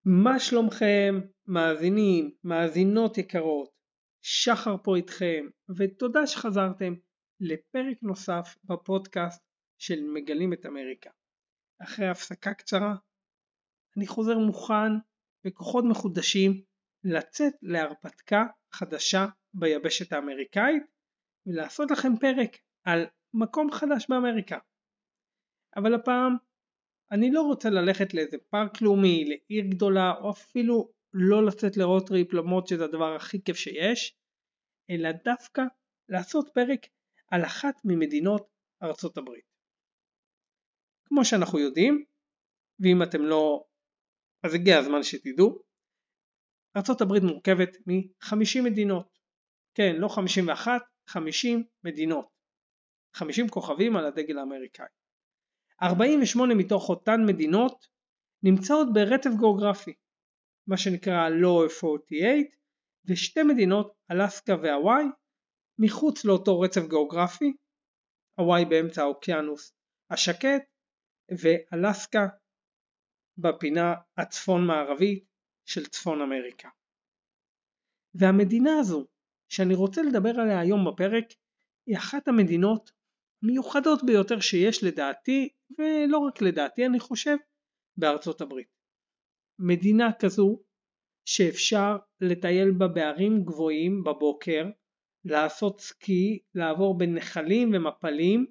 מה שלומכם, מאזינים, מאזינות יקרות? שחר פה איתכם, ותודה שחזרתם לפרק נוסף בפודקאסט של מגלים את אמריקה. אחרי הפסקה קצרה, אני חוזר מוכן וכוחות מחודשים לצאת להרפתקה חדשה ביבשת האמריקאית, ולעשות לכם פרק על מקום חדש באמריקה. אבל הפעם, אני לא רוצה ללכת לאיזה פארק לאומי, לעיר גדולה, או אפילו לא לצאת לרוטריפ, למרות שזה הדבר הכי כיף שיש, אלא דווקא לעשות פרק על אחת ממדינות ארצות הברית. כמו שאנחנו יודעים, ואם אתם לא, אז הגיע הזמן שתדעו, ארצות הברית מורכבת מ-50 מדינות. כן, לא 51, 50 מדינות. 50 כוכבים על הדגל האמריקאי. 48 מתוך אותן מדינות נמצאות ברצף גיאוגרפי, מה שנקרא Lower 48, ושתי מדינות, אלסקה והוואי, מחוץ לאותו רצף גיאוגרפי, הוואי באמצע האוקיינוס השקט, ואלסקה בפינה הצפון מערבית של צפון אמריקה. והמדינה הזו שאני רוצה לדבר עליה היום בפרק, היא אחת המדינות מיוחדות ביותר שיש לדעתי, ולא רק לדעתי אני חושב, בארצות הברית. מדינה כזו שאפשר לטייל בה בערים גבוהים בבוקר, לעשות סקי, לעבור בין נחלים ומפלים,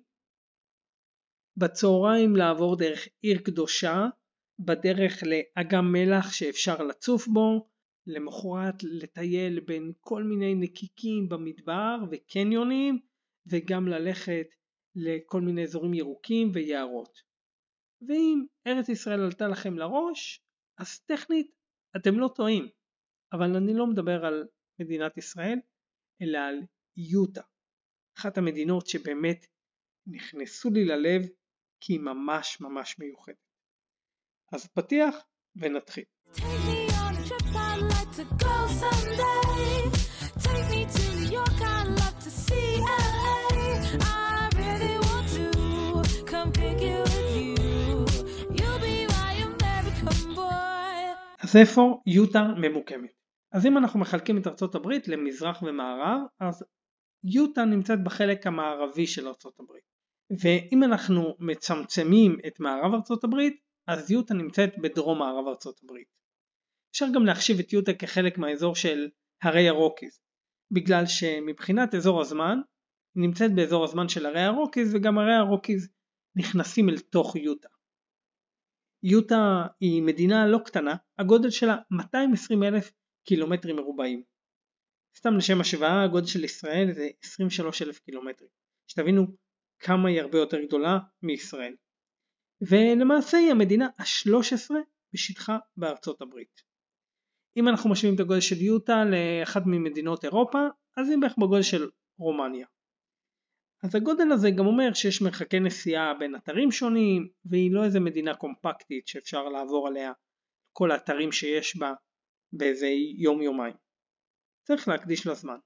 בצהריים לעבור דרך עיר קדושה, בדרך לאגם מלח שאפשר לצוף בו, למחרת לטייל בין כל מיני נקיקים במדבר וקניונים, וגם ללכת לכל מיני אזורים ירוקים ויערות. ואם ארץ ישראל עלתה לכם לראש, אז טכנית אתם לא טועים, אבל אני לא מדבר על מדינת ישראל, אלא על יוטה, אחת המדינות שבאמת נכנסו לי ללב, כי היא ממש ממש מיוחדת. אז פתיח ונתחיל. Take me on a trip, I'd like to go someday. Take me to New York, I'd love to see LA. I really want to come pick you with you. You'll be my American boy. אז איפה יוטה ממוקמת? אז אם אנחנו מחלקים את ארצות הברית למזרח ומערב, אז יוטה נמצאת בחלק המערבי של ארצות הברית. ואם אנחנו מצמצמים את מערב ארצות הברית, אז יוטה נמצאת בדרום מערב ארצות הברית. אפשר גם להחשיב את יוטה כחלק מהאזור של הרי הרוקיז, בגלל שמבחינת אזור הזמן, היא נמצאת באזור הזמן של הרי הרוקיז, וגם הרי הרוקיז נכנסים אל תוך יוטה. יוטה היא מדינה לא קטנה, הגודל שלה 220,000 קילומטרים מרובעים. סתם לשם השוואה, הגודל של ישראל זה 23,000 קילומטרים. שתבינו כמה היא הרבה יותר גדולה מישראל. ולמעשה היא המדינה ה-13 בשטחה בארצות הברית. אם אנחנו משווים את הגודל של יוטה לאחת ממדינות אירופה, אז היא בערך בגודל של רומניה. אז הגודל הזה גם אומר שיש מרחקי נסיעה בין אתרים שונים, והיא לא איזה מדינה קומפקטית שאפשר לעבור עליה כל האתרים שיש בה באיזה יום-יומיים. צריך להקדיש לה זמן.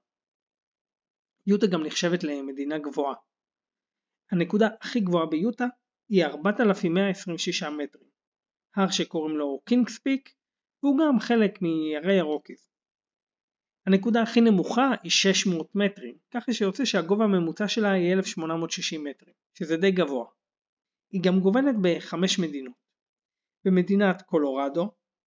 יוטה גם נחשבת למדינה גבוהה. הנקודה הכי גבוהה ביוטה היא 4,126 מטרים. הר שקוראים לו קינגס פיק, והוא גם חלק מהרי הרוקיז. הנקודה הכי נמוכה היא 600 מטרים, ככה שיוצא שהגובה הממוצע שלה היא 1,860 מטרים, שזה די גבוה. היא גם גובלת ב5 מדינות. במדינת קולורדו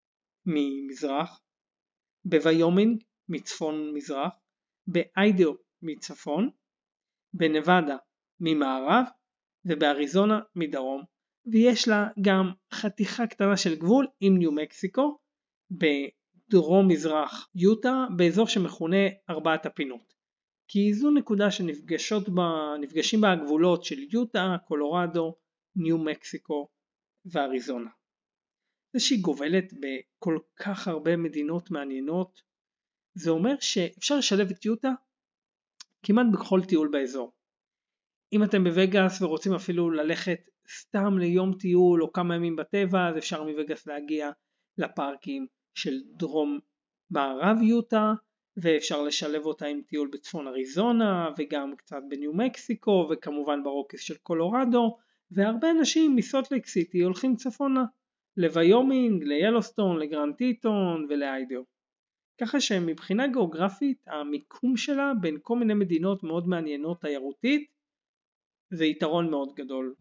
ממזרח, בוויומינג מצפון מזרח, באיידאו מצפון, בנבדה ממערב, ובאריזונה מדרום, ויש לה גם חתיכה קטנה של גבול עם ניו מקסיקו, בדרום מזרח יוטה, באזור שמכונה ארבעת הפינות. כי זו נקודה שנפגשים בה הגבולות של יוטה, קולורדו, ניו מקסיקו ואריזונה. זה שהיא גובלת בכל כך הרבה מדינות מעניינות, זה אומר שאפשר לשלב את יוטה כמעט בכל טיול באזור. אם אתם בווגאס ורוצים אפילו ללכת סתם ליום טיול או כמה ימים בטבע, אז אפשר מווגאס להגיע לפארקים של דרום מערב יוטה, ואפשר לשלב אותה עם טיול בצפון אריזונה, וגם קצת בניו מקסיקו, וכמובן ברוקיז של קולורדו, והרבה אנשים מסולט לייק סיטי הולכים צפונה לוויומינג, ליילוסטון, לגרנד טיטון ולאיידאו. ככה שמבחינה גיאוגרפית המיקום שלה בין כל מיני מדינות מאוד מעניינות תיירותית זה יתרון מאוד גדול.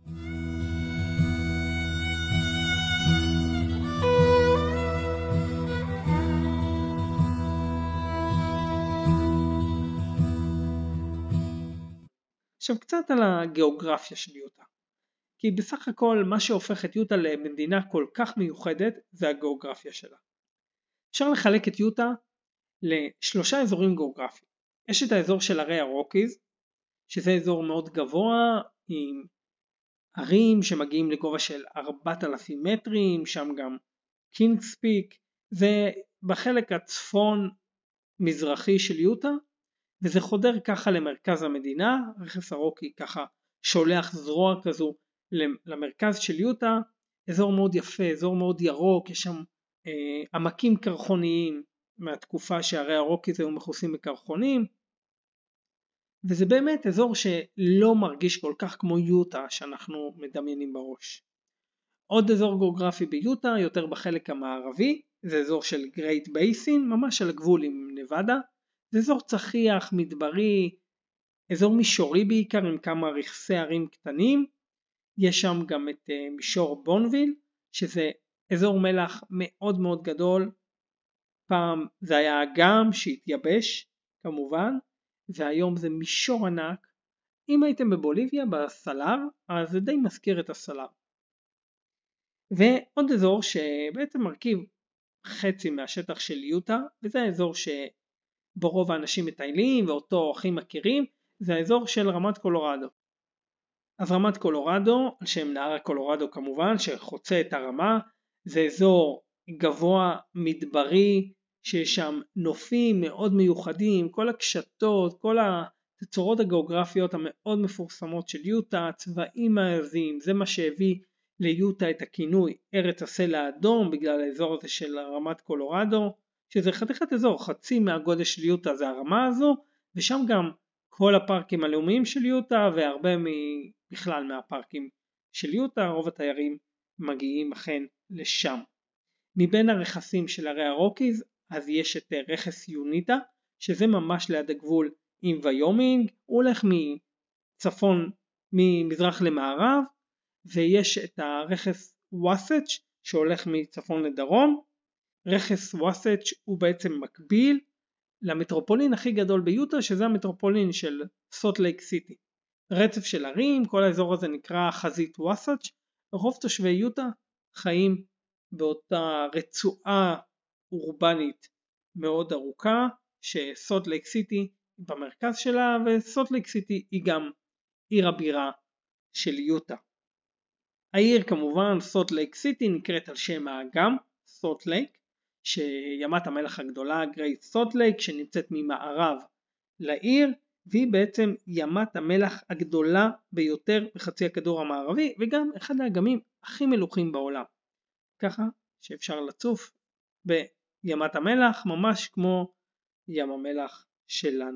עכשיו קצת על הגיאוגרפיה של יוטה. כי בסך הכל מה שהופך את יוטה למדינה כל כך מיוחדת זה הגיאוגרפיה שלה. אפשר לחלק את יוטה לשלושה אזורים גיאוגרפיים. יש את האזור של הרי הרוקיז, שזה אזור מאוד גבוה עם ערים שמגיעים לגובה של 4,000 מטרים, שם גם קינגס פיק, זה בחלק הצפון מזרחי של יוטה, וזה חודר ככה למרכז המדינה. רכס הרוקי ככה שולח זרוע כזו למרכז של יוטה, אזור מאוד יפה, אזור מאוד ירוק, יש שם עמקים קרחוניים מהתקופה שהרי הרוקיז היו מכוסים בקרחונים, וזה באמת אזור שלא מרגיש כל כך כמו יוטה שאנחנו מדמיינים בראש. עוד אזור גיאוגרפי ביוטה, יותר בחלק המערבי, זה אזור של גרייט בייסין, ממש על הגבול עם נבדה. זה אזור צחיח, מדברי, אזור מישורי בעיקר עם כמה רכסי ערים קטנים. יש שם גם את מישור בונביל, שזה אזור מלח מאוד מאוד גדול. פעם זה היה אגם שהתייבש כמובן, והיום זה מישור ענק. אם הייתם בבוליביה בסלר, אז זה די מזכיר את הסלר. ועוד אזור שבעצם מרכיב חצי מהשטח של יוטה, וזה האזור שבו רוב האנשים מטיילים ואותו הכי מכירים, זה האזור של רמת קולורדו. אז רמת קולורדו, על שם נהר הקולורדו כמובן, שחוצה את הרמה, זה אזור גבוה מדברי, שיש שם נופים מאוד מיוחדים, כל הקשתות, כל התצורות הגיאוגרפיות המאוד מפורסמות של יוטה, צבעים מעזים, זה מה שהביא ליוטה את הכינוי ארץ הסלע האדום, בגלל האזור הזה של רמת קולורדו, שזה חתיכת אזור, חצי מהגודל של יוטה זה הרמה הזו, ושם גם כל הפארקים הלאומיים של יוטה, והרבה בכלל מהפארקים של יוטה, רוב התיירים מגיעים אכן לשם. מבין הרכסים של הרי הרוקיז, אז יש את רכס יוניטה, שזה ממש ליד הגבול עם ויומינג, הוא הולך מצפון, ממזרח למערב, ויש את הרכס וואסאץ' שהולך מצפון לדרום. רכס וואסאץ' הוא בעצם מקביל למטרופולין הכי גדול ביוטה, שזה המטרופולין של סולט לייק סיטי. רצף של ערים, כל האזור הזה נקרא חזית וואסאץ'. רוב תושבי יוטה חיים באותה רצועה אורבנית מאוד ארוכה, שסולט לייק סיטי במרכז שלה, וסולט לייק סיטי היא גם עיר הבירה של יוטה. העיר כמובן סולט לייק סיטי נקראת על שם האגם סולט לייק, שימת המלח הגדולה גרייט סולט לייק שנמצאת ממערב לעיר, והיא בעצם ימת המלח הגדולה ביותר בחצי הכדור המערבי, וגם אחד האגמים הכי מלוחים בעולם. ככה שאפשר לצוף בימת המלח ממש כמו ים המלח שלנו.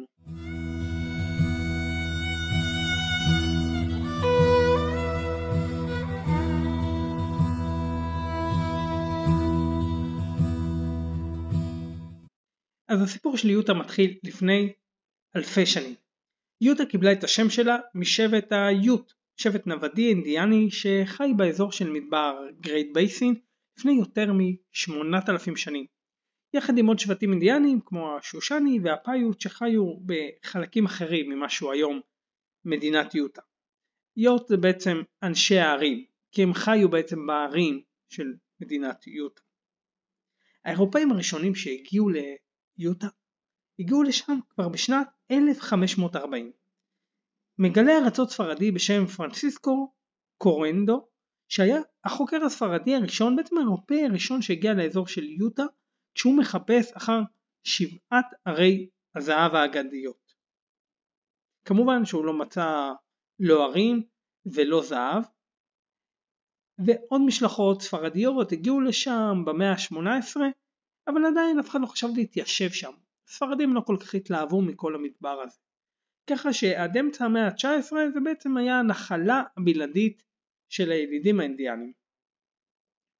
אז הסיפור של יוטה מתחיל לפני אלפי שנים. יוטה קיבלה את השם שלה משבט היוט, שבט נוודי אינדיאני שחי באזור של מדבר גרייט בייסין לפני יותר מ-8,000 שנים. יחד עם עוד שבטים אינדיאנים כמו השושני והפיוט שחיו בחלקים אחרים ממה שהוא היום מדינת יוטה. יוט זה בעצם אנשי הערים, כי הם חיו בעצם בערים של מדינת יוטה. האירופאים הראשונים שהגיעו ליוטה הגיעו לשם כבר בשנת 1540. מגלה ארצות ספרדי בשם פרנסיסקו קורנדו, שהיה החוקר הספרדי הראשון, בעצם האירופאי הראשון שהגיע לאזור של יוטה, שהוא מחפש אחר 7 ערי הזהב האגדיות. כמובן שהוא לא מצא לא ערים ולא זהב, ועוד משלחות ספרדיות הגיעו לשם במאה ה-18, אבל עדיין אף אחד לא חשב להתיישב שם. ספרדים לא כל כך התלהבו מכל המדבר הזה. ככה שעד אמצע המאה ה-19 זה בעצם היה הנחלה הבלעדית של הילידים האינדיאנים.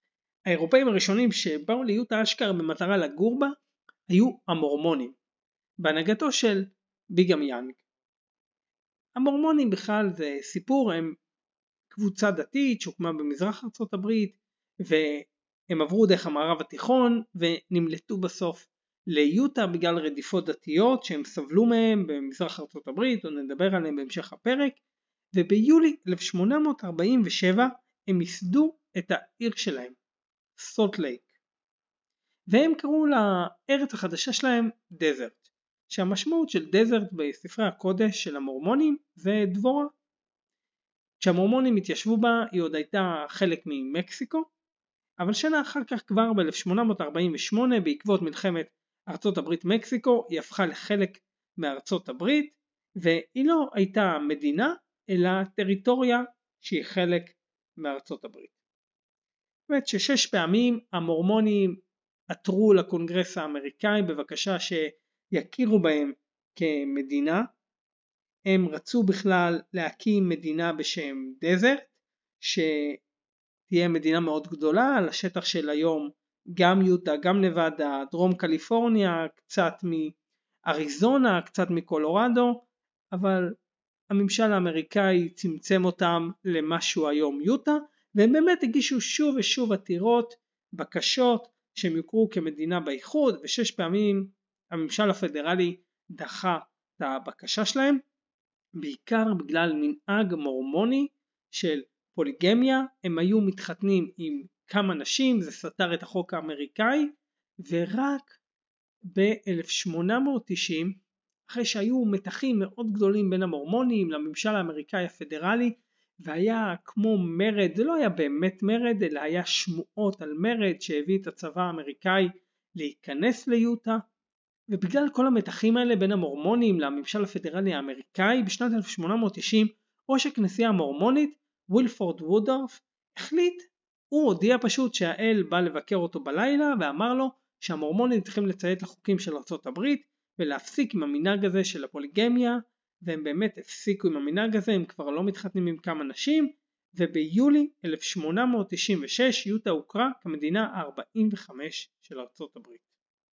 האירופאים הראשונים שבאו ליוטה אשכרה במטרה לגור בה היו המורמונים, בהנהגתו של ביגאם יאנג. המורמונים בכלל זה סיפור, הם קבוצה דתית שהוקמה במזרח ארצות הברית, והם עברו דרך המערב התיכון ונמלטו בסוף ליוטה בגלל רדיפות דתיות שהם סבלו מהם במזרח ארצות הברית, ונדבר עליהם בהמשך הפרק. וביולי 1847 הם ייסדו את העיר שלהם, סולט לייק, והם קראו לארץ החדשה שלהם דזרט, שהמשמעות של דזרט בספרי הקודש של המורמונים זה דבורה. כשהמורמונים התיישבו בה היא עוד הייתה חלק ממקסיקו, אבל שנה אחר כך כבר ב-1848 בעקבות מלחמת ארצות הברית מקסיקו היא הפכה לחלק מארצות הברית, והיא לא הייתה מדינה אלא טריטוריה שהיא חלק מארצות הברית. באמת ש6 פעמים המורמונים עתרו לקונגרס האמריקאי בבקשה שיכירו בהם כמדינה. הם רצו בכלל להקים מדינה בשם דזרט, שתהיה מדינה מאוד גדולה על השטח של היום גם יוטה, גם נבדה, דרום קליפורניה, קצת מאריזונה, קצת מקולורדו, אבל הממשל האמריקאי צמצם אותם למשהו היום יוטה, והם באמת הגישו שוב ושוב עתירות, בקשות שהם יוכרו כמדינה באיחוד, ו6 פעמים הממשל הפדרלי דחה את הבקשה שלהם, בעיקר בגלל מנהג מורמוני של פוליגמיה. הם היו מתחתנים עם כמה נשים, זה סתר את החוק האמריקאי, ורק ב-1890, אחרי שהיו מתחים מאוד גדולים בין המורמונים לממשל האמריקאי הפדרלי, והיה כמו מרד, זה לא היה באמת מרד, אלא היה שמועות על מרד שהביא את הצבא האמריקאי להיכנס ליוטה, ובגלל כל המתחים האלה בין המורמונים לממשל הפדרלי האמריקאי, בשנת 1890 ראש הכנסייה המורמונית וילפורד וודורף החליט, הוא הודיע פשוט שהאל בא לבקר אותו בלילה, ואמר לו שהמורמונים צריכים לציית לחוקים של ארצות הברית ולהפסיק עם המנהג הזה של הפוליגמיה, והם באמת הפסיקו עם המנהג הזה, הם כבר לא מתחתנים עם כמה נשים, וביולי 1896 יוטה הוכרה כמדינה ה-45 של ארצות הברית.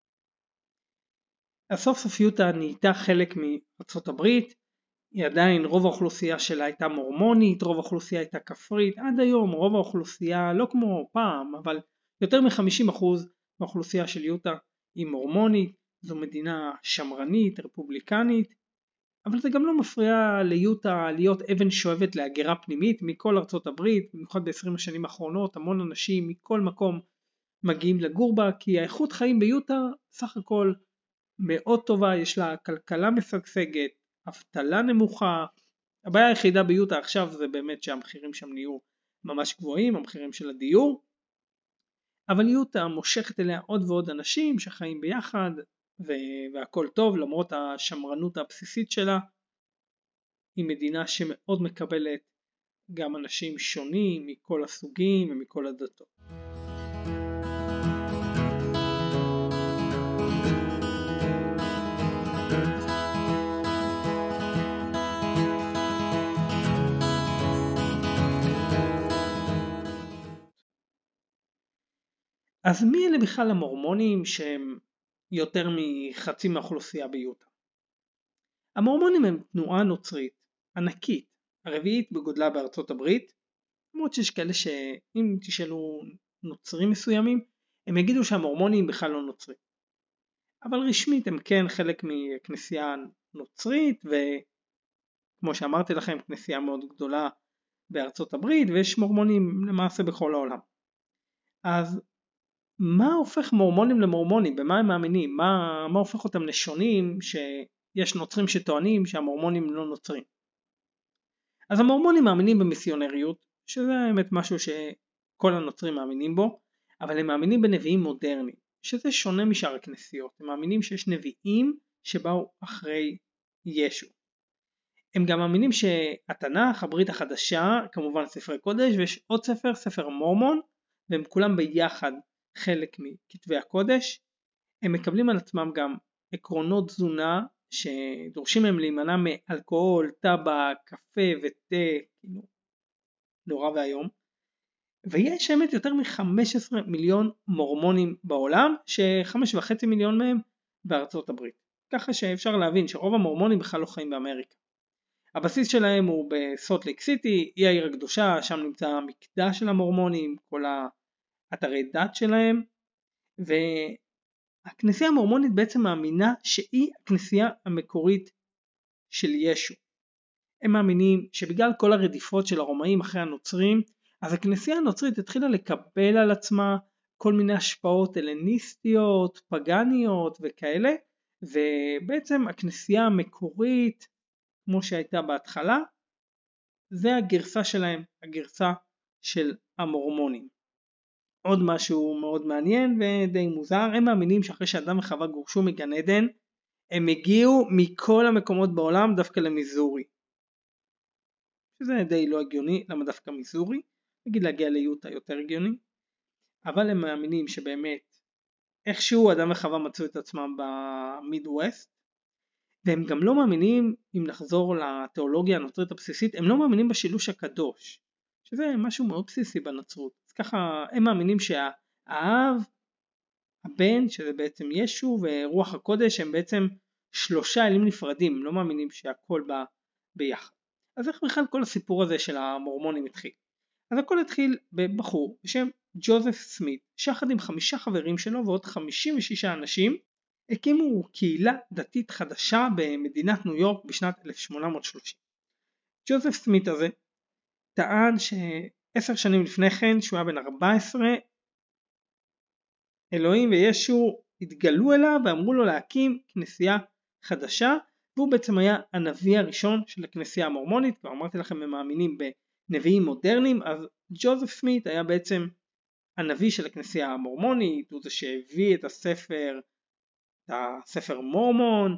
הסוף סוף יוטה נהייתה חלק מארצות הברית, היא עדיין רוב האוכלוסייה שלה הייתה מורמונית, רוב האוכלוסייה הייתה כפרית, עד היום רוב האוכלוסייה לא כמו פעם, אבל יותר מ-50% מהאוכלוסייה של יוטה היא מורמונית, זו מדינה שמרנית, רפובליקנית, אבל זה גם לא מפריע ליוטה להיות אבן שואבת להגירה פנימית מכל ארצות הברית, במיוחד ב-20 השנים האחרונות, המון אנשים מכל מקום מגיעים לגור בה, כי האיכות חיים ביוטה סך הכל מאוד טובה, יש לה כלכלה משגשגת, אבטלה נמוכה. הבעיה היחידה ביוטה עכשיו זה באמת שהמחירים שם נהיו ממש גבוהים, המחירים של הדיור, אבל יוטה מושכת אליה עוד ועוד אנשים שחיים ביחד, והכל טוב למרות השמרנות הבסיסית שלה. היא מדינה שמאוד מקבלת גם אנשים שונים מכל הסוגים ומכל הדתות. אז מי אלה בכלל המורמונים שהם יותר מחצי מהאוכלוסייה ביוטה? המורמונים הם תנועה נוצרית ענקית, הרביעית בגודלה בארצות הברית, למרות שיש כאלה שאם תשאלו נוצרים מסוימים, הם יגידו שהמורמונים בכלל לא נוצרים. אבל רשמית הם כן חלק מכנסייה נוצרית, וכמו שאמרתי לכם, כנסייה מאוד גדולה בארצות הברית, ויש מורמונים למעשה בכל העולם. אז מה הופך מורמונים למורמונים? במה הם מאמינים? מה הופך אותם לשונים שיש נוצרים שטוענים שהמורמונים לא נוצרים? אז המורמונים מאמינים במיסיונריות, שזה האמת משהו שכל הנוצרים מאמינים בו, אבל הם מאמינים בנביאים מודרניים, שזה שונה משאר הכנסיות. הם מאמינים שיש נביאים שבאו אחרי ישו. הם גם מאמינים שהתנ"ך, הברית החדשה, כמובן ספרי קודש, ויש עוד ספר, ספר מורמון, והם כולם ביחד חלק מכתבי הקודש. הם מקבלים על עצמם גם עקרונות תזונה שדורשים מהם להימנע מאלכוהול, טבק, קפה ותה, כאילו נורא והיום. ויש האמת יותר מ-15 מיליון מורמונים בעולם, ש5.5 מיליון מהם בארצות הברית. ככה שאפשר להבין שרוב המורמונים בכלל לא חיים באמריקה. הבסיס שלהם הוא בסולט לייק סיטי, היא העיר הקדושה, שם נמצא המקדש של המורמונים, כל האתרי דת שלהם, והכנסייה המורמונית בעצם מאמינה שהיא הכנסייה המקורית של ישו. הם מאמינים שבגלל כל הרדיפות של הרומאים אחרי הנוצרים, אז הכנסייה הנוצרית התחילה לקבל על עצמה כל מיני השפעות הלניסטיות, פגניות וכאלה, ובעצם הכנסייה המקורית, כמו שהייתה בהתחלה, זה הגרסה שלהם, הגרסה של המורמונים. עוד משהו מאוד מעניין ודי מוזר, הם מאמינים שאחרי שאדם וחווה גורשו מגן עדן, הם הגיעו מכל המקומות בעולם דווקא למיזורי. שזה די לא הגיוני, למה דווקא מיזורי? נגיד להגיע ליוטה יותר הגיוני, אבל הם מאמינים שבאמת איכשהו אדם וחווה מצאו את עצמם במידווסט, והם גם לא מאמינים, אם נחזור לתיאולוגיה הנוצרית הבסיסית, הם לא מאמינים בשילוש הקדוש, שזה משהו מאוד בסיסי בנצרות. אז ככה הם מאמינים שהאב, הבן, שזה בעצם ישו, ורוח הקודש הם בעצם שלושה אלים נפרדים, הם לא מאמינים שהכל בא ביחד. אז איך בכלל כל הסיפור הזה של המורמונים התחיל? אז הכל התחיל בבחור בשם ג'וזף סמית, שיחד עם 5 חברים שלו ועוד 56 אנשים, הקימו קהילה דתית חדשה במדינת ניו יורק בשנת 1830. ג'וזף סמית הזה טען ש10 שנים לפני כן, שהוא היה בן 14, אלוהים וישו התגלו אליו ואמרו לו להקים כנסייה חדשה, והוא בעצם היה הנביא הראשון של הכנסייה המורמונית. כבר אמרתי לכם, הם מאמינים בנביאים מודרניים, אז ג'וזף סמית היה בעצם הנביא של הכנסייה המורמונית, הוא זה שהביא את הספר מורמון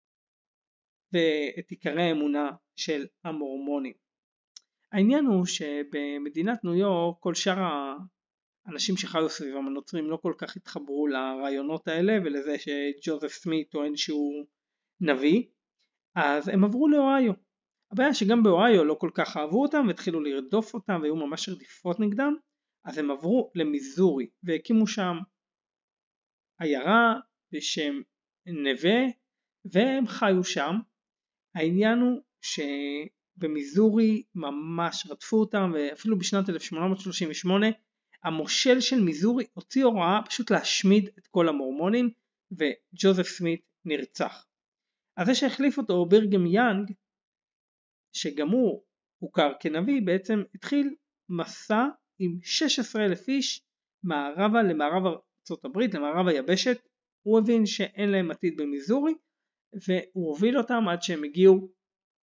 ואת עיקרי האמונה של המורמונים. העניין הוא שבמדינת ניו יורק כל שאר האנשים שחיו סביבם הנוצרים לא כל כך התחברו לרעיונות האלה ולזה שג'וזף סמית טוען שהוא נביא, אז הם עברו לאוהיו. הבעיה שגם באוהיו לא כל כך אהבו אותם והתחילו לרדוף אותם והיו ממש רדיפות נגדם, אז הם עברו למיזורי והקימו שם עיירה בשם נווה והם חיו שם. העניין הוא שבמיזורי ממש רדפו אותם, ואפילו בשנת 1838 המושל של מיזורי הוציא הוראה פשוט להשמיד את כל המורמונים, וג'וזף סמית נרצח. אז זה שהחליף אותו בריגהם יאנג, שגם הוא הוכר כנביא, בעצם התחיל מסע עם 16,000 איש מערבה למערב ארצות הברית, למערב היבשת. הוא הבין שאין להם עתיד במיזורי, והוא הוביל אותם עד שהם הגיעו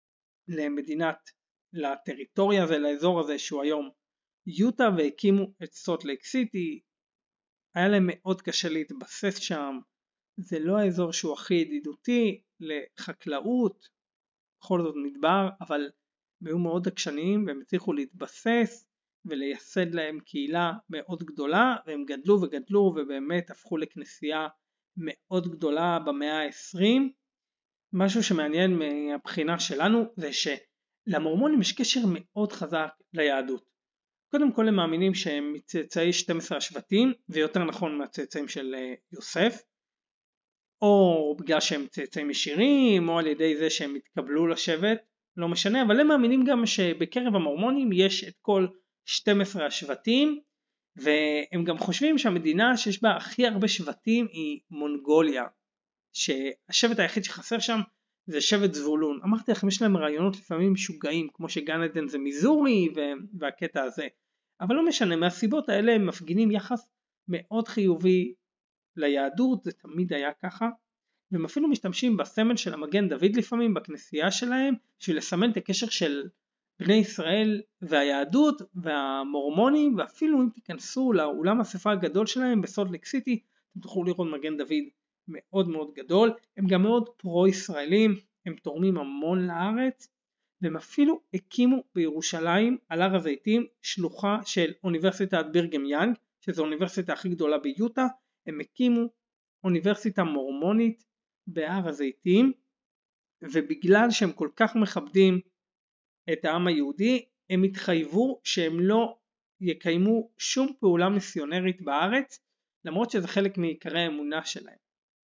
לטריטוריה הזה, לאזור הזה שהוא היום יוטה, והקימו את סולט לייק סיטי. היה להם מאוד קשה להתבסס שם, זה לא האזור שהוא הכי ידידותי לחקלאות, בכל זאת מדבר, אבל הם היו מאוד עקשניים והם הצליחו להתבסס ולייסד להם קהילה מאוד גדולה, והם גדלו וגדלו ובאמת הפכו לכנסייה מאוד גדולה במאה ה-20. משהו שמעניין מהבחינה שלנו זה שלמורמונים יש קשר מאוד חזק ליהדות. קודם כל הם מאמינים שהם מצאצאי 12 השבטים, ויותר נכון מהצאצאים של יוסף, או בגלל שהם צאצאים ישירים, או על ידי זה שהם התקבלו לשבט, לא משנה, אבל הם מאמינים גם שבקרב המורמונים יש את כל 12 השבטים, והם גם חושבים שהמדינה שיש בה הכי הרבה שבטים היא מונגוליה, שהשבט היחיד שחסר שם זה שבט זבולון. אמרתי לכם, יש להם רעיונות לפעמים משוגעים, כמו שגן עדן זה מיזורי והקטע הזה, אבל לא משנה, מהסיבות האלה הם מפגינים יחס מאוד חיובי ליהדות, זה תמיד היה ככה, והם אפילו משתמשים בסמל של המגן דוד לפעמים בכנסייה שלהם, בשביל לסמן את הקשר של בני ישראל והיהדות והמורמונים, ואפילו אם תיכנסו לאולם האספה הגדול שלהם בסולט לייק סיטי, אתם תוכלו לראות מגן דוד מאוד מאוד גדול. הם גם מאוד פרו-ישראלים, הם תורמים המון לארץ, והם אפילו הקימו בירושלים על הר הזיתים שלוחה של אוניברסיטת בריגהם יאנג, שזו האוניברסיטה הכי גדולה ביוטה. הם הקימו אוניברסיטה מורמונית בהר הזיתים, ובגלל שהם כל כך מכבדים את העם היהודי, הם התחייבו שהם לא יקיימו שום פעולה מיסיונרית בארץ, למרות שזה חלק מעיקרי האמונה שלהם.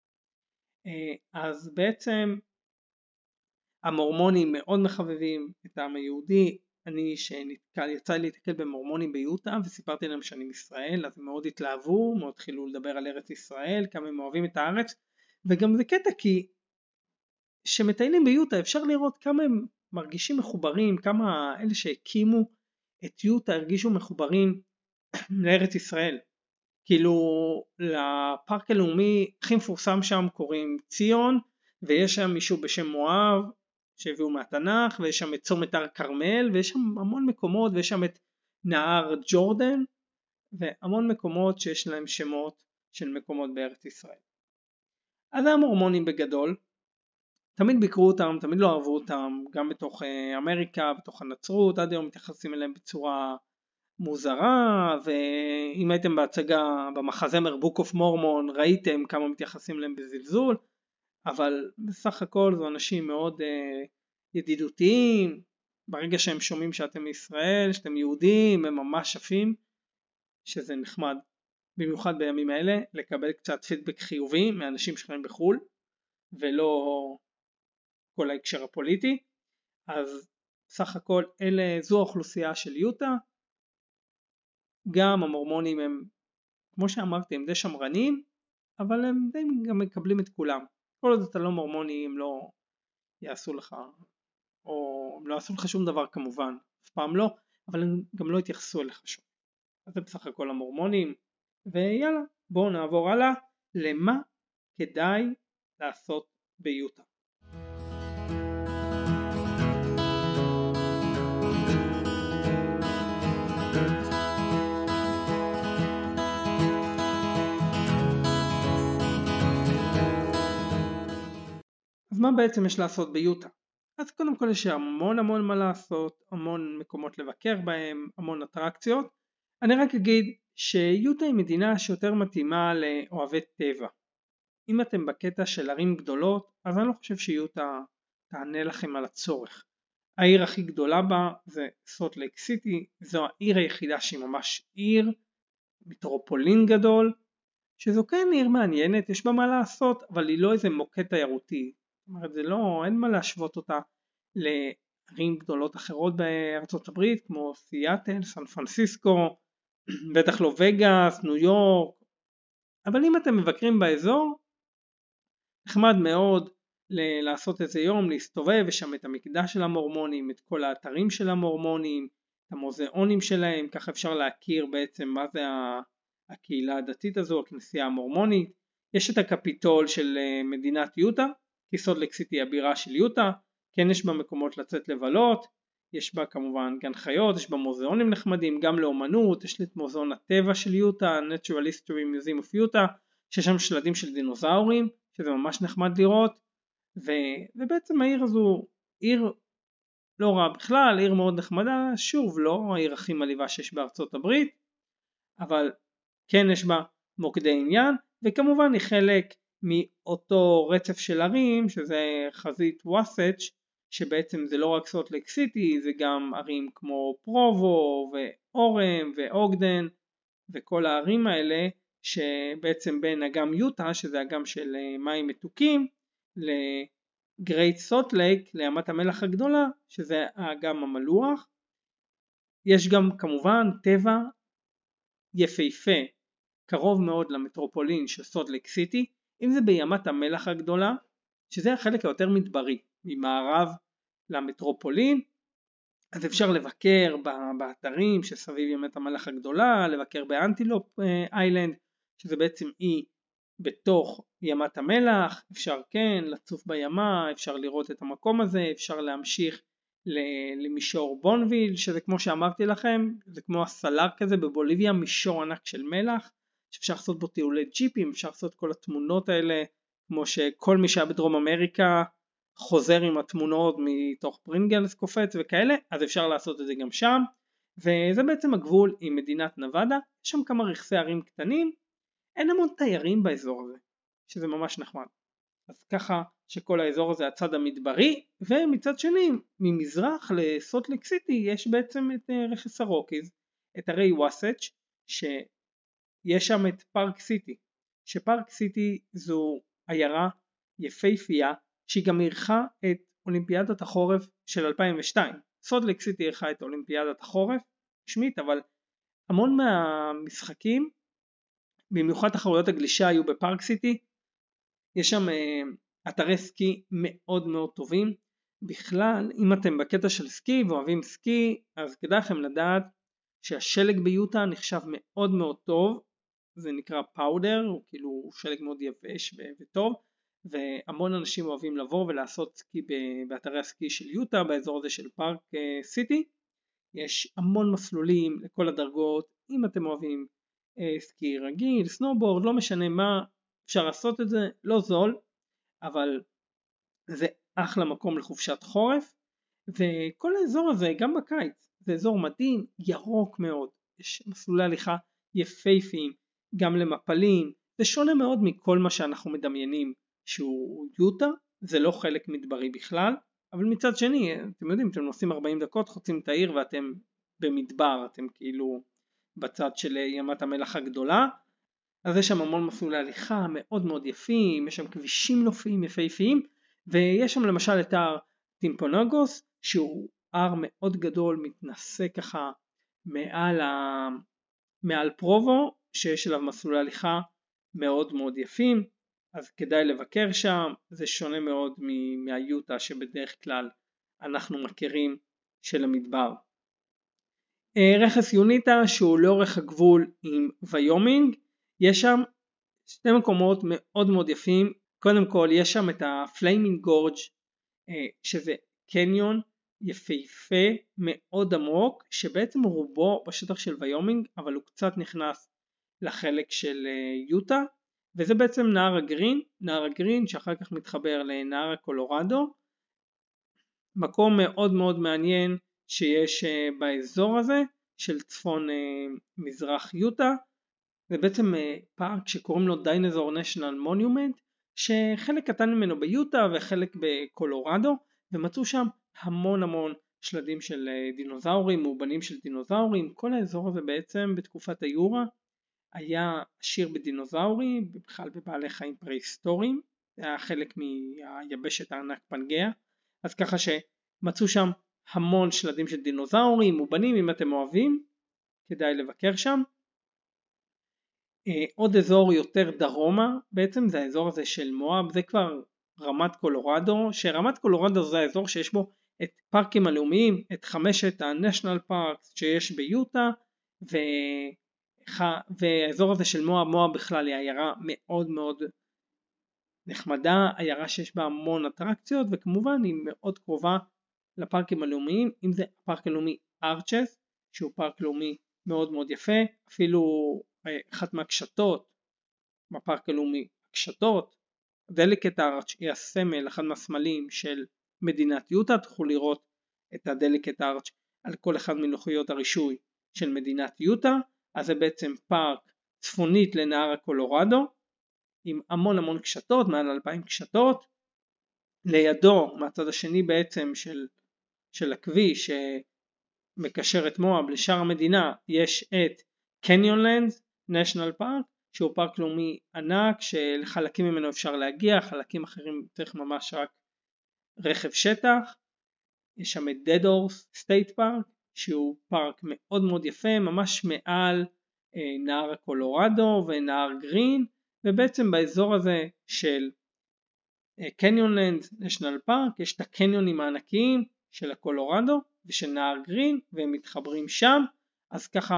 אז בעצם המורמונים מאוד מחבבים את העם היהודי. אני יצא לי להתקל במורמונים ביוטה וסיפרתי להם שאני מישראל, אז הם מאוד התלהבו, מאוד התחילו לדבר על ארץ ישראל, כמה הם אוהבים את הארץ, וגם זה קטע כי שמטיילים ביוטה אפשר לראות כמה הם מרגישים מחוברים, כמה אלה שהקימו את יוטה הרגישו מחוברים לארץ ישראל. כאילו לפארק הלאומי הכי מפורסם שם קוראים ציון, ויש שם מישהו בשם מואב שהביאו מהתנ"ך, ויש שם את צומת הר כרמל, ויש שם המון מקומות, ויש שם את נהר ג'ורדן, והמון מקומות שיש להם שמות של מקומות בארץ ישראל. אז המורמונים בגדול, תמיד ביקרו אותם, תמיד לא אהבו אותם, גם בתוך אמריקה, בתוך הנצרות, עד היום מתייחסים אליהם בצורה מוזרה, ואם הייתם בהצגה במחזמר Book of Mormon ראיתם כמה מתייחסים אליהם בזלזול, אבל בסך הכל זו אנשים מאוד ידידותיים. ברגע שהם שומעים שאתם מישראל, שאתם יהודים, הם ממש שפים, שזה נחמד, במיוחד בימים האלה, לקבל קצת פידבק חיובי מאנשים שחיים בחול, ולא כל ההקשר הפוליטי. אז סך הכל זו האוכלוסייה של יוטה. גם המורמונים הם, כמו שאמרתי, הם די שמרנים, אבל הם די גם מקבלים את כולם. כל עוד אתה לא מורמוני, הם לא יעשו לך, או הם לא יעשו לך שום דבר כמובן, אף פעם לא, אבל הם גם לא יתייחסו אליך שום. אז זה בסך הכל המורמונים, ויאללה, בואו נעבור הלאה למה כדאי לעשות ביוטה. אז מה בעצם יש לעשות ביוטה? אז קודם כל יש המון מה לעשות, המון מקומות לבקר בהם, המון אטרקציות. אני רק אגיד שיוטה היא מדינה שיותר מתאימה לאוהבי טבע. אם אתם בקטע של ערים גדולות, אז אני לא חושב שיוטה תענה לכם על הצורך. העיר הכי גדולה בה זה סולט לייק סיטי, זו העיר היחידה שהיא ממש עיר, מטרופולין גדול, שזו כן עיר מעניינת, יש בה מה לעשות, אבל היא לא איזה מוקד תיירותי. זאת אומרת, זה לא, אין מה להשוות אותה לערים גדולות אחרות בארצות הברית, כמו סיאטל, סן פרנסיסקו, בטח לא וגאס, ניו יורק. אבל אם אתם מבקרים באזור, נחמד מאוד לעשות איזה יום, להסתובב, יש שם את המקדש של המורמונים, את כל האתרים של המורמונים, את המוזיאונים שלהם, ככה אפשר להכיר בעצם מה זה הקהילה הדתית הזו, הכנסייה המורמונית. יש את הקפיטול של מדינת יוטה, כי סולט לייק סיטי היא הבירה של יוטה, כן יש בה מקומות לצאת לבלות, יש בה כמובן גן חיות, יש בה מוזיאונים נחמדים, גם לאומנות, יש לי את מוזיאון הטבע של יוטה, Natural History Museum of Utah, שיש שם שלדים של דינוזאורים, שזה ממש נחמד לראות, ובעצם העיר הזו עיר לא רעה בכלל, עיר מאוד נחמדה, שוב לא העיר הכי מלאיבה שיש בארצות הברית, אבל כן יש בה מוקדי עניין, וכמובן היא חלק מאותו רצף של ערים, שזה חזית ווסאץ', שבעצם זה לא רק סולט לייק סיטי, זה גם ערים כמו פרובו ואורם ואוגדן, וכל הערים האלה, שבעצם בין אגם יוטה, שזה אגם של מים מתוקים, לגרייט סולט לייק, לימת המלח הגדולה, שזה האגם המלוח. יש גם כמובן טבע יפהפה, קרוב מאוד למטרופולין של סולט לייק סיטי, אם זה בימת המלח הגדולה, שזה החלק היותר מדברי, ממערב למטרופולין, אז אפשר לבקר באתרים שסביב ימת המלח הגדולה, לבקר באנטילופ איילנד, שזה בעצם אי בתוך ימת המלח, אפשר כן לצוף בימה, אפשר לראות את המקום הזה, אפשר להמשיך למישור בונביל, שזה כמו שאמרתי לכם, זה כמו הסלר כזה בבוליביה, מישור ענק של מלח, שאפשר לעשות בו טיולי ג'יפים, אפשר לעשות כל התמונות האלה, כמו שכל מי שהיה בדרום אמריקה חוזר עם התמונות מתוך פרינגלס קופץ וכאלה, אז אפשר לעשות את זה גם שם, וזה בעצם הגבול עם מדינת נבדה, יש שם כמה רכסי ערים קטנים, אין המון תיירים באזור הזה, שזה ממש נחמד. אז ככה שכל האזור הזה הצד המדברי, ומצד שני ממזרח לסולט לייק סיטי יש בעצם את רכס הרוקיז, את הרי ווסאץ', שיש שם את פארק סיטי, שפארק סיטי זו עיירה יפהפייה שהיא גם אירחה את אולימפיאדת החורף של 2002. סולט לייק סיטי אירחה את אולימפיאדת החורף רשמית, אבל המון מהמשחקים, במיוחד תחרויות הגלישה, היו בפארק סיטי. יש שם אתרי סקי מאוד מאוד טובים. בכלל, אם אתם בקטע של סקי ואוהבים סקי, אז כדאי לכם לדעת שהשלג ביוטה נחשב מאוד מאוד טוב. זה נקרא פאודר, הוא כאילו שלג מאוד יבש וטוב, והמון אנשים אוהבים לבוא ולעשות סקי באתרי הסקי של יוטה, באזור הזה של פארק סיטי. יש המון מסלולים לכל הדרגות, אם אתם אוהבים סקי רגיל, סנובורד, לא משנה מה, אפשר לעשות את זה, לא זול, אבל זה אחלה מקום לחופשת חורף. וכל האזור הזה, גם בקיץ, זה אזור מדהים, ירוק מאוד, יש מסלולי הליכה יפהפיים, גם למפלים, זה שונה מאוד מכל מה שאנחנו מדמיינים שהוא יוטה, זה לא חלק מדברי בכלל, אבל מצד שני, אתם יודעים, אתם נוסעים 40 דקות, חוצים את העיר ואתם במדבר, אתם כאילו בצד של ימת המלח הגדולה, אז יש שם המון מסלולי הליכה מאוד מאוד יפים, יש שם כבישים נופיים יפהפיים, ויש שם למשל את הר טימפונוגוס, שהוא הר מאוד גדול, מתנשא ככה מעל פרובו, שיש אליו מסלולי הליכה מאוד מאוד יפים, אז כדאי לבקר שם. זה שונה מאוד מהיוטה שבדרך כלל אנחנו מכירים של המדבר. רכס יוניטה שהוא לאורך הגבול עם ויומינג, יש שם שני מקומות מאוד מאוד יפים. קודם כל יש שם את הפליימינג גורג' שזה קניון יפהפה מאוד עמוק, שבעצם רובו בשטח של ויומינג, אבל הוא קצת נכנס לחלק של יוטה, וזה בעצם נהר הגרין שאחר כך מתחבר לנהר הקולורדו. מקום מאוד מאוד מעניין שיש באזור הזה של צפון מזרח יוטה. זה בעצם פארק שקוראים לו דיינזור נשיונל מונומנט, שחלק קטן ממנו ביוטה וחלק בקולורדו, ומצאו שם המון שלדים של דינוזאורים, מאובנים של דינוזאורים. כל האזור הזה בעצם בתקופת היורה היה עשיר בדינוזאורים, בכלל בבעלי חיים פרה-היסטוריים, זה היה חלק מהיבשת הענק פנגאה, אז ככה שמצאו שם המון שלדים של דינוזאורים, מאובנים. אם אתם אוהבים, כדאי לבקר שם. עוד אזור יותר דרומה, בעצם זה האזור הזה של מואב, זה כבר רמת קולורדו, שרמת קולורדו זה האזור שיש בו את פארקים הלאומיים, את 5 הנשיונל פארקס שיש ביוטה, והאזור הזה של מואב בכלל היא עיירה מאוד מאוד נחמדה, עיירה שיש בה המון אטרקציות, וכמובן היא מאוד קרובה לפארקים הלאומיים, אם זה הפארק הלאומי ארצ'ס, שהוא פארק לאומי מאוד מאוד יפה, אפילו אחת מהקשתות בפארק הלאומי, הקשתות, דליקט ארץ' היא הסמל, אחד מהסמלים של מדינת יוטה. תוכלו לראות את הדליקט ארץ' על כל אחד מלוחיות הרישוי של מדינת יוטה. אז זה בעצם פארק צפונית לנהר הקולורדו, עם המון קשתות, מעל 2,000 קשתות. לידו, מהצד השני בעצם של הכביש שמקשר את מואב לשאר המדינה, יש את קניונלנדס נשיונל פארק, שהוא פארק לאומי ענק שלחלקים ממנו אפשר להגיע, חלקים אחרים צריך ממש רק רכב שטח. יש שם את דד הורס סטייט פארק, שהוא פארק מאוד מאוד יפה, ממש מעל נהר הקולורדו ונהר גרין, ובעצם באזור הזה של קניונלנדס נשיונל פארק יש את הקניונים הענקיים של הקולורדו ושל נהר גרין, והם מתחברים שם. אז ככה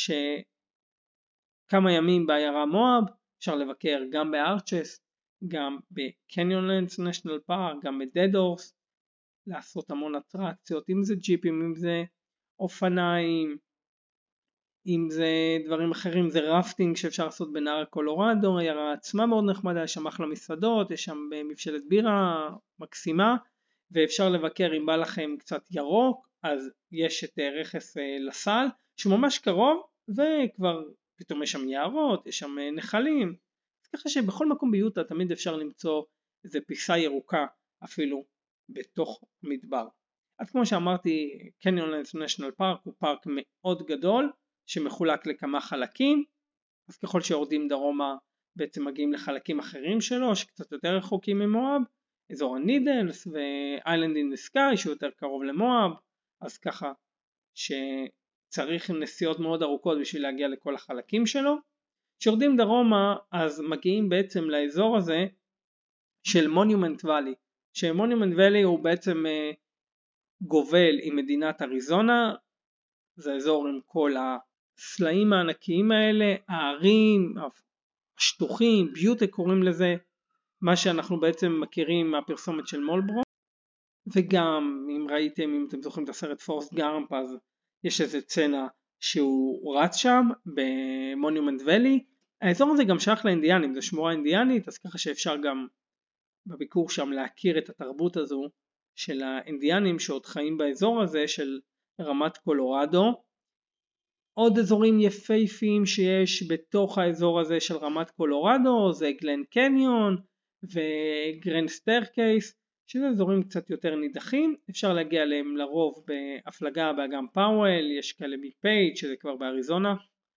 שכמה ימים בעיירה מואב אפשר לבקר גם בארצ'ס, גם בקניונלנדס נשיונל פארק, גם בדד הורס, לעשות המון אטרקציות, אם זה ג'יפים, אם זה אופניים, אם זה דברים אחרים, זה רפטינג שאפשר לעשות בנהר הקולורדו. העיירה עצמה מאוד נחמדה, יש שם אחלה מסעדות, יש שם מבשלת בירה מקסימה, ואפשר לבקר אם בא לכם קצת ירוק, אז יש את רכס לסל שהוא ממש קרוב, וכבר פתאום יש שם יערות, יש שם נחלים, ככה שבכל מקום ביוטה תמיד אפשר למצוא איזה פיסה ירוקה אפילו בתוך מדבר. אז כמו שאמרתי, קניונלנדס נשיונל פארק הוא פארק מאוד גדול, שמחולק לכמה חלקים, אז ככל שיורדים דרומה בעצם מגיעים לחלקים אחרים שלו שקצת יותר רחוקים ממואב, אזור הנידלס ואיילנד אין דה סקאי שהוא יותר קרוב למואב, אז ככה שצריך נסיעות מאוד ארוכות בשביל להגיע לכל החלקים שלו. כשיורדים דרומה אז מגיעים בעצם לאזור הזה של מונומנט ואלי, שמונומנט ואלי הוא בעצם גובל עם מדינת אריזונה, זה אזור עם כל הסלעים הענקיים האלה, הערים, השטוחים, ביוטה קוראים לזה, מה שאנחנו בעצם מכירים מהפרסומת של מולברו, וגם אם ראיתם, אם אתם זוכרים את הסרט פורסט גאמפ, אז יש איזה צנה שהוא רץ שם במונומנט ואלי. האזור הזה גם שייך לאינדיאנים, זה שמורה אינדיאנית, אז ככה שאפשר גם בביקור שם להכיר את התרבות הזו של האינדיאנים שעוד חיים באזור הזה של רמת קולורדו. עוד אזורים יפהפיים שיש בתוך האזור הזה של רמת קולורדו זה גלן קניון וגרנד סטיירקייס, שזה אזורים קצת יותר נידחים, אפשר להגיע אליהם לרוב בהפלגה באגם פאוול, יש כאלה מפייג' שזה כבר באריזונה,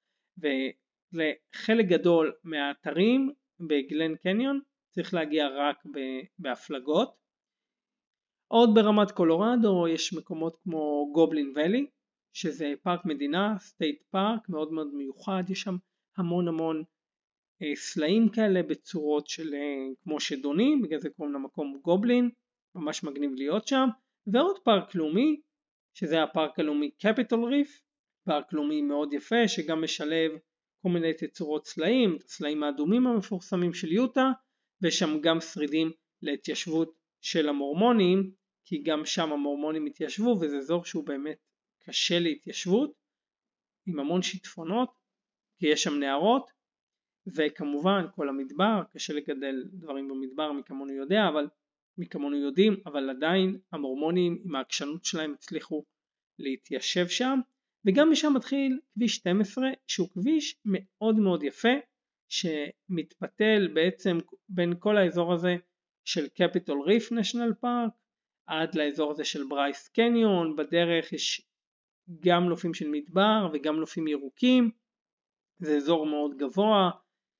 ולחלק גדול מהאתרים בגלן קניון צריך להגיע רק בהפלגות. עוד ברמת קולורדו יש מקומות כמו גובלין ואלי, שזה פארק מדינה, סטייט פארק, מאוד מאוד מיוחד, יש שם המון סלעים כאלה בצורות של כמו שדונים, בגלל זה קוראים למקום גובלין, ממש מגניב להיות שם. ועוד פארק לאומי, שזה הפארק הלאומי קפיטול ריף, פארק לאומי מאוד יפה שגם משלב כל מיני תצורות סלעים, הסלעים האדומים המפורסמים של יוטה, ושם גם שרידים להתיישבות של המורמונים, כי גם שם המורמונים התיישבו, וזה אזור שהוא באמת קשה להתיישבות, עם המון שיטפונות, כי יש שם נהרות, וכמובן כל המדבר, קשה לגדל דברים במדבר, מי כמונו יודעים, אבל עדיין המורמונים עם העקשנות שלהם הצליחו להתיישב שם, וגם משם מתחיל כביש 12, שהוא כביש מאוד מאוד יפה, שמתפתל בעצם בין כל האזור הזה של קפיטול ריף נשיונל פארק, עד לאזור הזה של ברייס קניון. בדרך יש גם נופים של מדבר וגם נופים ירוקים, זה אזור מאוד גבוה,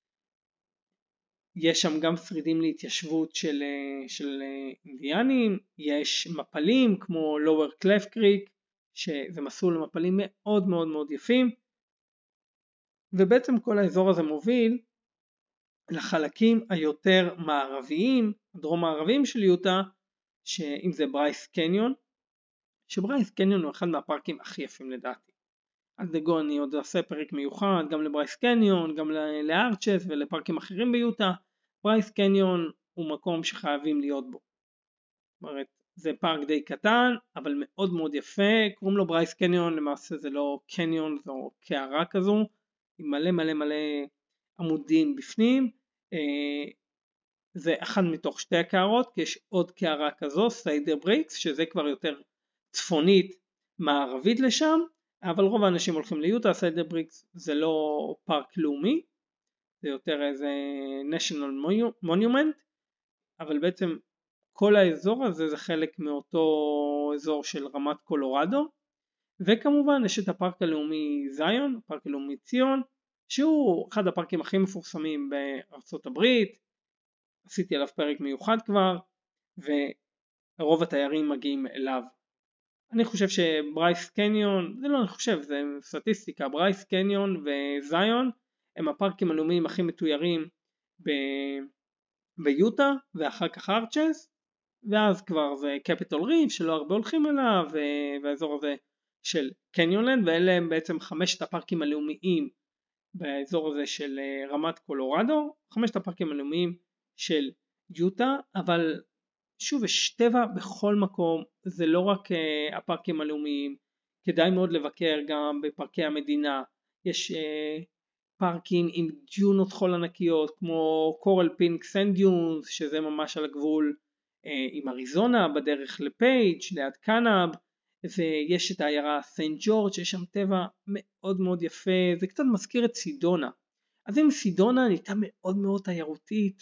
יש שם גם שרידים להתיישבות של אינדיאנים, יש מפלים כמו Lower Clef Creek, שזה מסלול למפלים מאוד מאוד מאוד יפים, ובעצם כל האזור הזה מוביל לחלקים היותר מערביים, הדרום מערביים של יוטה, שאם זה ברייס קניון, שברייס קניון הוא אחד מהפארקים הכי יפים לדעתי. אז דגו אני עוד אעשה פרק מיוחד גם לברייס קניון, גם לארצ'ס ולפארקים אחרים ביוטה. ברייס קניון הוא מקום שחייבים להיות בו. זאת אומרת, זה פארק די קטן, אבל מאוד מאוד יפה, קוראים לו ברייס קניון, למעשה זה לא קניון, זו קערה כזו, עם מלא עמודים בפנים, זה אחד מתוך שתי הקערות, כי יש עוד קערה כזו, סיידר בריקס, שזה כבר יותר צפונית מערבית לשם, אבל רוב האנשים הולכים ליוטה. סיידר בריקס זה לא פארק לאומי, זה יותר איזה national monument, אבל בעצם כל האזור הזה זה חלק מאותו אזור של רמת קולורדו, וכמובן יש את הפארק הלאומי זיון, הפארק הלאומי ציון, שהוא אחד הפארקים הכי מפורסמים בארצות הברית, עשיתי עליו פרק מיוחד כבר, ורוב התיירים מגיעים אליו. אני חושב שברייס קניון, זה לא אני חושב, זה סטטיסטיקה, ברייס קניון וזיון הם הפארקים הלאומיים הכי מתוירים ביוטה, ואחר כך ארצ'ס, ואז כבר זה קפיטול ריף שלא הרבה הולכים אליו, והאזור הזה של קניונלנד, ואלה הם בעצם 5 הפארקים הלאומיים באזור הזה של רמת קולורדו, 5 הפארקים הלאומיים של יוטה. אבל שוב, יש טבע בכל מקום, זה לא רק הפארקים הלאומיים, כדאי מאוד לבקר גם בפארקי המדינה, יש פארקים עם דיונות חול ענקיות כמו קורל פינק סנד דיונס, שזה ממש על הגבול עם אריזונה בדרך לפייג' ליד קנאב, ויש את העיירה סנט ג'ורג' שיש שם טבע מאוד מאוד יפה, זה קצת מזכיר את סידונה. אז אם סידונה נהייתה מאוד מאוד תיירותית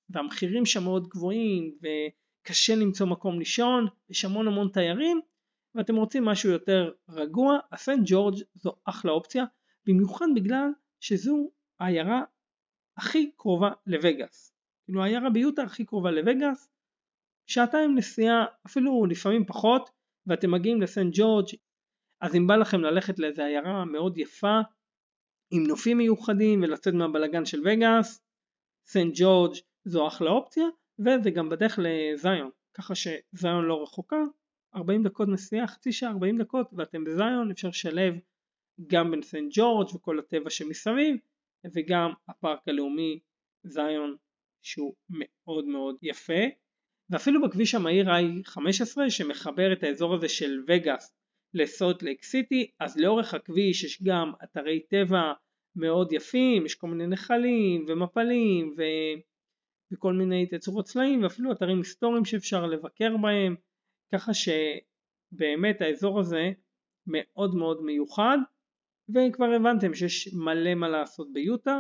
והמחירים שם מאוד גבוהים וקשה למצוא מקום לישון, יש המון תיירים, ואתם רוצים משהו יותר רגוע, אז סנט ג'ורג' זו אחלה אופציה, במיוחד בגלל שזו העיירה הכי קרובה לווגאס. כאילו העיירה ביוטה הכי קרובה לווגאס, שעתיים נסיעה, אפילו לפעמים פחות, ואתם מגיעים לסנט ג'ורג'. אז אם בא לכם ללכת לאיזו עיירה מאוד יפה, עם נופים מיוחדים ולצאת מהבלגן של וגאס, סנט ג'ורג' זו אחלה אופציה, וזה גם בדרך לזיון, ככה שזיון לא רחוקה, 40 דקות נסיעה, חצי שעה 40 דקות, ואתם בזיון, אפשר לשלב גם בין סנט ג'ורג' וכל הטבע שמסביב, וגם הפארק הלאומי זיון, שהוא מאוד מאוד יפה, ואפילו בכביש המהיר I-15 שמחבר את האזור הזה של וגאס לסולט לייק סיטי, אז לאורך הכביש יש גם אתרי טבע מאוד יפים, יש כל מיני נחלים ומפלים וכל מיני תצורות צלעים, ואפילו אתרים היסטוריים שאפשר לבקר בהם, ככה שבאמת האזור הזה מאוד מאוד מיוחד, וכבר הבנתם שיש מלא מה לעשות ביוטה,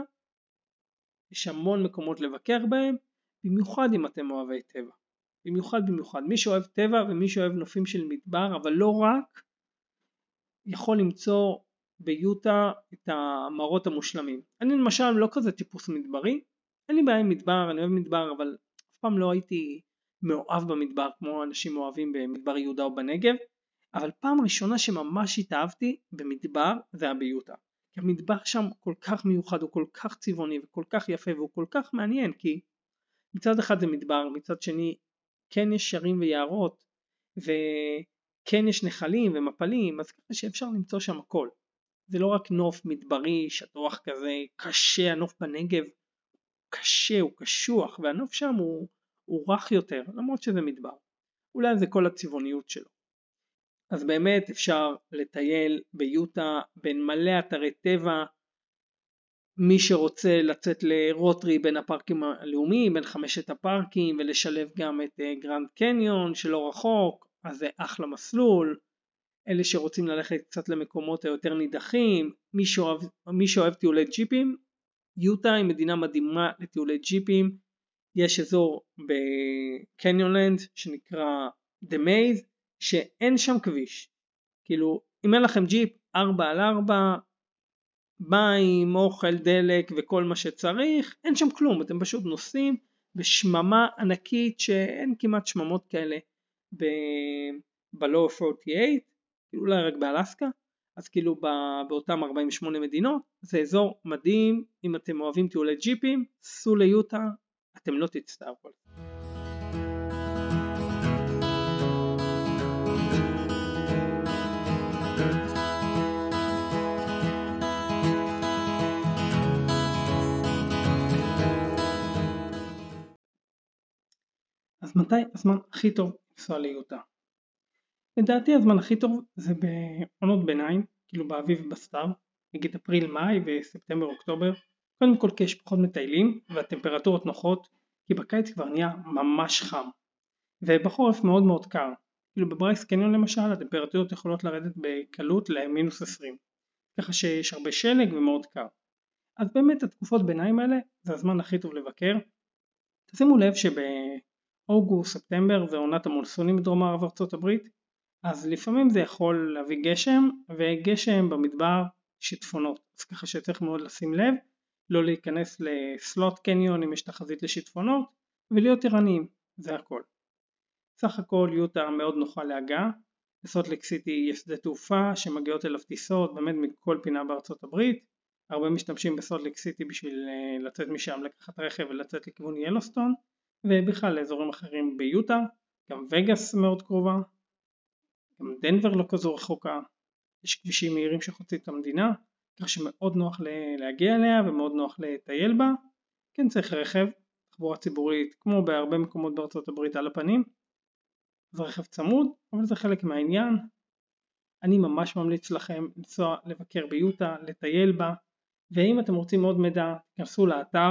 יש המון מקומות לבקר בהם, במיוחד אם אתם אוהבי טבע. במיוחד, מי שאוהב טבע ומי שאוהב נופים של מדבר, אבל לא רק, יכול למצוא ביוטה את המראות המושלמים. אני למשל לא כזה טיפוס מדברי, אין לי בעיה עם מדבר, אני אוהב מדבר, אבל אף פעם לא הייתי מאוהב במדבר כמו אנשים אוהבים במדבר יהודה או בנגב, אבל פעם ראשונה שממש התאהבתי במדבר זה היה ביוטה. כי המדבר שם כל כך מיוחד, הוא כל כך צבעוני וכל כך יפה והוא כל כך מעניין, כי מצד אחד זה מדבר, מצד שני כן יש שרים ויערות וכן יש נחלים ומפלים, אז ככה שאפשר למצוא שם הכל. זה לא רק נוף מדברי שטוח כזה קשה, הנוף בנגב קשה, הוא קשוח, והנוף שם הוא רך יותר, למרות שזה מדבר. אולי זה כל הצבעוניות שלו. אז באמת אפשר לטייל ביוטה בין מלא אתרי טבע, מי שרוצה לצאת לרוטרי בין הפארקים הלאומיים, בין 5 הפארקים, ולשלב גם את גרנד קניון שלא רחוק, אז זה אחלה מסלול. אלה שרוצים ללכת קצת למקומות היותר נידחים, מי שאוהב טיולי ג'יפים, יוטה היא מדינה מדהימה לטיולי ג'יפים. יש אזור בקניונלנד שנקרא The Maze, שאין שם כביש. כאילו, אם אין לכם ג'יפ 4x4, מים, אוכל, דלק וכל מה שצריך, אין שם כלום, אתם פשוט נוסעים בשממה ענקית שאין כמעט שממות כאלה ב-Lower 48, אולי רק באלסקה, אז כאילו באותם 48 מדינות, זה אזור מדהים. אם אתם אוהבים טיולי ג'יפים, סעו ליוטה, אתם לא תצטערו. אז מתי הזמן הכי טוב לנסוע ליוטה? לדעתי הזמן הכי טוב זה בעונות ביניים, כאילו באביב ובסתיו, נגיד אפריל, מאי וספטמבר, אוקטובר. קודם כל כי יש פחות מטיילים והטמפרטורות נוחות, כי בקיץ כבר נהיה ממש חם, ובחורף מאוד מאוד קר. כאילו בברייס קניון למשל הטמפרטורות יכולות לרדת בקלות למינוס 20, ככה שיש הרבה שלג ומאוד קר. אז באמת התקופות ביניים האלה זה הזמן הכי טוב לבקר. תשימו לב שבאוגוסט, ספטמבר זה עונת המונסונים בדרום מערב ארצות הברית, אז לפעמים זה יכול להביא גשם, וגשם במדבר שיטפונות, אז ככה שצריך מאוד לשים לב, לא להיכנס לסלוט קניון אם יש תחזית לשיטפונות, ולהיות ערניים, זה הכל. סך הכל יוטה מאוד נוחה להגעה, בסולט לייק סיטי יש שדה תעופה שמגיעות אליו טיסות באמת מכל פינה בארצות הברית, הרבה משתמשים בסולט לייק סיטי בשביל לצאת משם, לקחת רכב ולצאת לכיוון ילוסטון, ובכלל לאזורים אחרים ביוטה, גם וגאס מאוד קרובה, גם דנבר לא כזו רחוקה, יש כבישים מהירים שחוצים את המדינה, כך שמאוד נוח להגיע אליה ומאוד נוח לטייל בה. כן צריך רכב, תחבורה ציבורית כמו בהרבה מקומות בארצות הברית על הפנים, זה רכב צמוד, אבל זה חלק מהעניין. אני ממש ממליץ לכם לנסוע לבקר ביוטה, לטייל בה, ואם אתם רוצים עוד מידע, תכנסו לאתר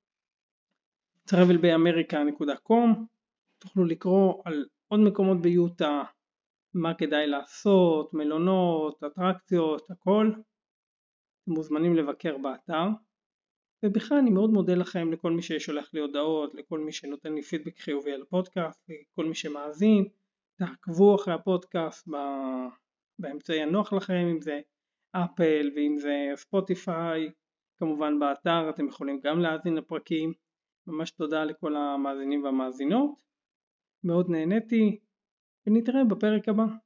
travelbayamerica.com, תוכלו לקרוא על עוד מקומות ביוטה, מה כדאי לעשות, מלונות, אטרקציות, הכל. אתם מוזמנים לבקר באתר, ובכלל אני מאוד מודה לכם לכל מי ששולח לי הודעות, לכל מי שנותן לי פידבק חיובי על הפודקאסט, לכל מי שמאזין, תעקבו אחרי הפודקאסט באמצעי הנוח לכם, אם זה אפל ואם זה ספוטיפיי, כמובן באתר אתם יכולים גם להאזין לפרקים. ממש תודה לכל המאזינים והמאזינות, מאוד נהניתי, ונתראה בפרק הבא.